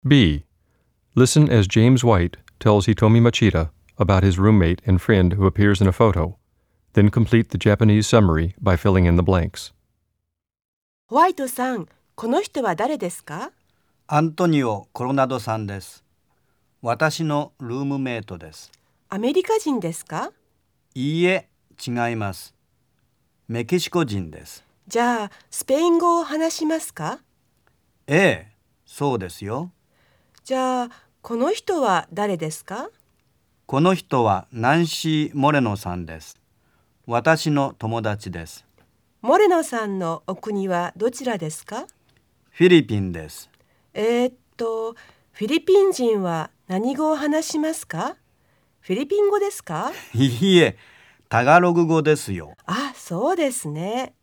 B. Listen as James White tells Hitomi Machida about his roommate and friend who appears in a photo. Then complete the Japanese summary by filling in the blanks. ホワイトさん、この人は誰ですか？ アントニオ・コロナドさんです。私のルームメイトです。 アメリカ人ですか？ いいえ、違います。メキシコ人です。 じゃあ、スペイン語を話しますか？ ええ、そうですよ。 じゃあ、この人は誰ですか？ この人はナンシー・モレノさんです。私の友達です。 モレノさんのお国はどちらですか？ フィリピンです。 フィリピン人は何語を話しますか？フィリピン語ですか？ いいえ、タガログ語ですよ。 あ、そうですね。